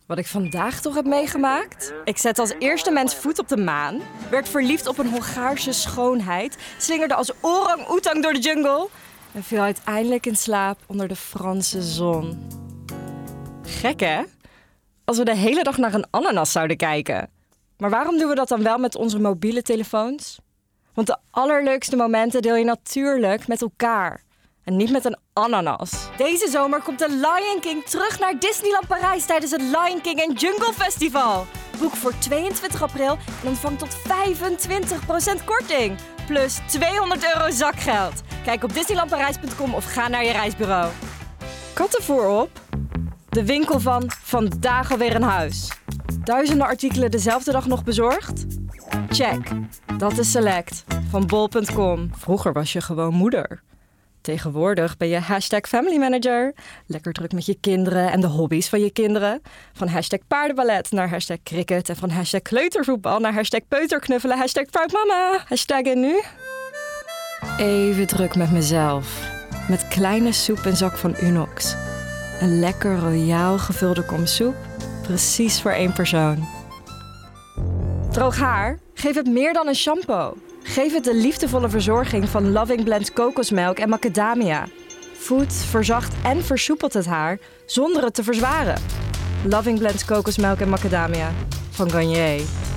Wat ik vandaag toch heb meegemaakt? Ik zette als eerste mens voet op de maan, werd verliefd op een Hongaarse schoonheid, slingerde als orang-oetang door de jungle en viel uiteindelijk in slaap onder de Franse zon. Gek, hè? Als we de hele dag naar een ananas zouden kijken. Maar waarom doen we dat dan wel met onze mobiele telefoons? Want de allerleukste momenten deel je natuurlijk met elkaar. En niet met een ananas. Deze zomer komt de Lion King terug naar Disneyland Parijs tijdens het Lion King and Jungle Festival. Boek voor 22 april en ontvang tot 25% korting. Plus €200 zakgeld. Kijk op disneylandparijs.com of ga naar je reisbureau. Kattenvoer op. De winkel van Vandaag alweer in huis. Duizenden artikelen dezelfde dag nog bezorgd? Check. Dat is Select van bol.com. Vroeger was je gewoon moeder. Tegenwoordig ben je #familymanager. Lekker druk met je kinderen en de hobby's van je kinderen. Van #paardenballet naar #cricket. En van #kleutervoetbal naar #peuterknuffelen. #proudmama. En nu? Even druk met mezelf. Met kleine soep en zak van Unox. Een lekker royaal gevulde kom soep. Precies voor 1 persoon. Droog haar? Geef het meer dan een shampoo. Geef het de liefdevolle verzorging van Loving Blend kokosmelk en macadamia. Voedt, verzacht en versoepelt het haar zonder het te verzwaren. Loving Blend kokosmelk en macadamia van Garnier.